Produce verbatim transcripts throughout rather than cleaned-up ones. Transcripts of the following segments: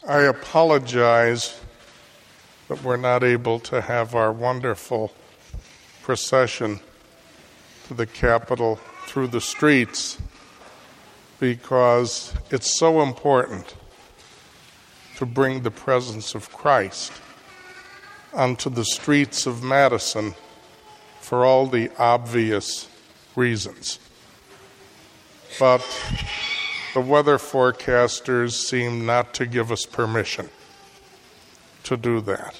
I apologize that we're not able to have our wonderful procession to the Capitol through the streets because it's so important to bring the presence of Christ onto the streets of Madison for all the obvious reasons. But the weather forecasters seem not to give us permission to do that.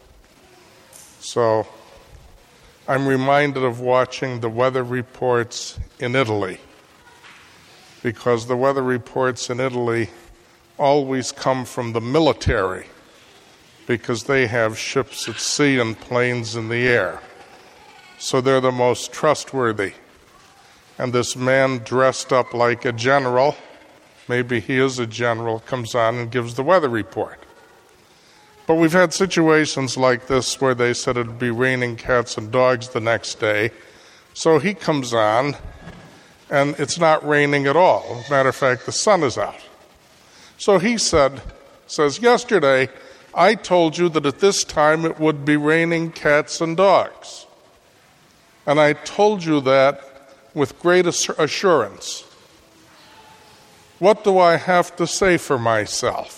So I'm reminded of watching the weather reports in Italy, because the weather reports in Italy always come from the military, because they have ships at sea and planes in the air. So they're the most trustworthy. And this man dressed up like a general, maybe he is a general, comes on and gives the weather report. But we've had situations like this where they said it'd be raining cats and dogs the next day. So he comes on, and it's not raining at all. As a matter of fact, the sun is out. So he said, says, yesterday, I told you that at this time it would be raining cats and dogs. And I told you that with great assurance. What do I have to say for myself?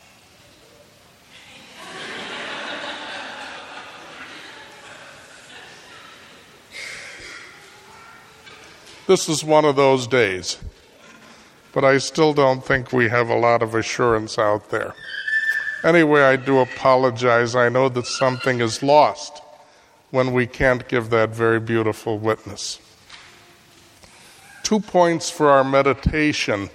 This is one of those days, but I still don't think we have a lot of assurance out there. Anyway, I do apologize. I know that something is lost when we can't give that very beautiful witness. Two points for our meditation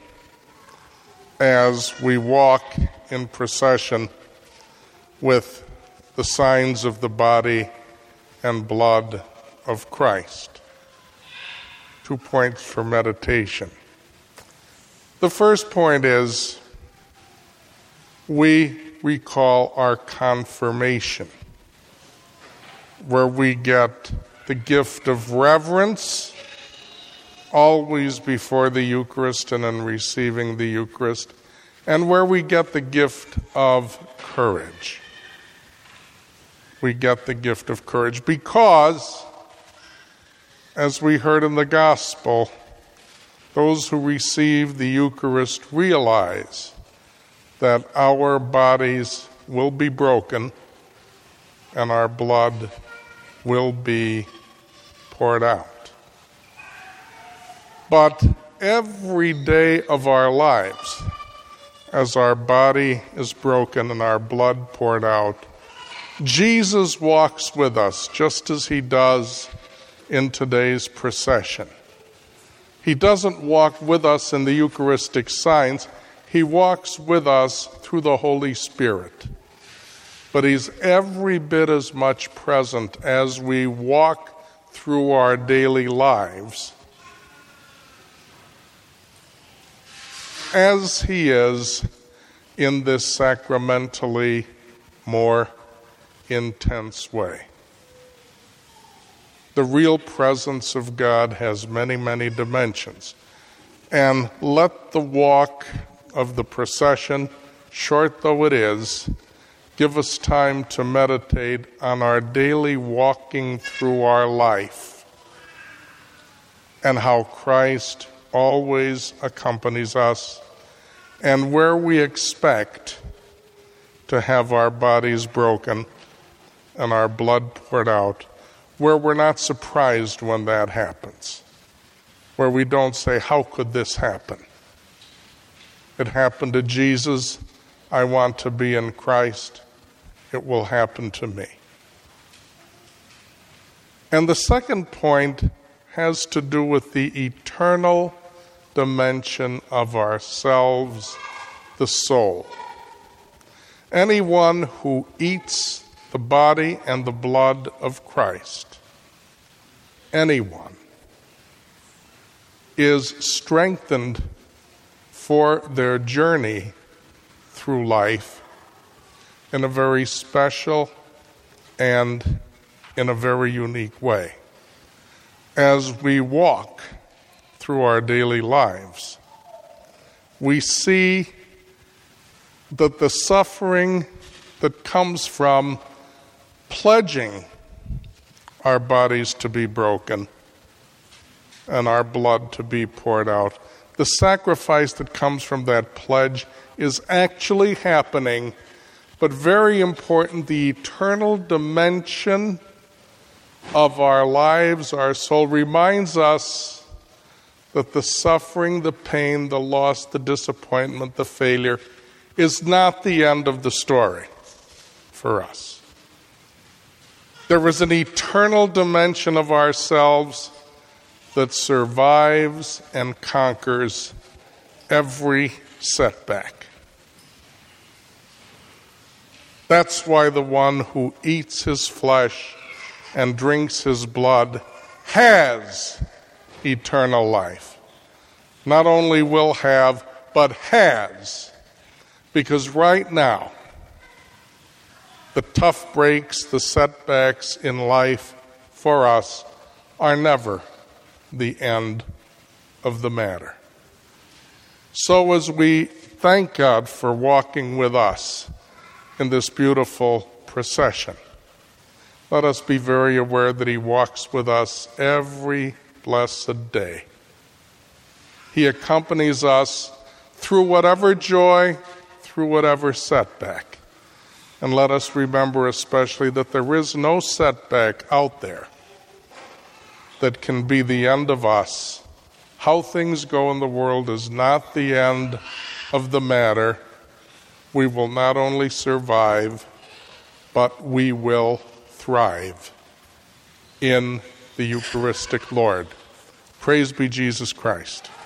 as we walk in procession with the signs of the body and blood of Christ. Two points for meditation. The first point is we recall our confirmation, where we get the gift of reverence always before the Eucharist and in receiving the Eucharist, and where we get the gift of courage. We get the gift of courage because, as we heard in the Gospel, those who receive the Eucharist realize that our bodies will be broken and our blood will be poured out. But every day of our lives, as our body is broken and our blood poured out, Jesus walks with us just as he does in today's procession. He doesn't walk with us in the Eucharistic signs. He walks with us through the Holy Spirit. But he's every bit as much present as we walk through our daily lives as he is in this sacramentally more intense way. The real presence of God has many, many dimensions. And let the walk of the procession, short though it is, give us time to meditate on our daily walking through our life and how Christ always accompanies us, and where we expect to have our bodies broken and our blood poured out, where we're not surprised when that happens, where we don't say, how could this happen? It happened to Jesus. I want to be in Christ. It will happen to me. And the second point has to do with the eternal dimension of ourselves, the soul. Anyone who eats the body and the blood of Christ, anyone, is strengthened for their journey through life in a very special and in a very unique way. As we walk through our daily lives, we see that the suffering that comes from pledging our bodies to be broken and our blood to be poured out, the sacrifice that comes from that pledge is actually happening, but very important, the eternal dimension of our lives, our soul, reminds us that the suffering, the pain, the loss, the disappointment, the failure is not the end of the story for us. There is an eternal dimension of ourselves that survives and conquers every setback. That's why the one who eats his flesh and drinks his blood has eternal life. Not only will have, but has. Because right now, the tough breaks, the setbacks in life for us are never the end of the matter. So as we thank God for walking with us in this beautiful procession, let us be very aware that he walks with us every blessed day. He accompanies us through whatever joy, through whatever setback. And let us remember especially that there is no setback out there that can be the end of us. How things go in the world is not the end of the matter. We will not only survive, but we will thrive in the Eucharistic Lord. Praise be Jesus Christ.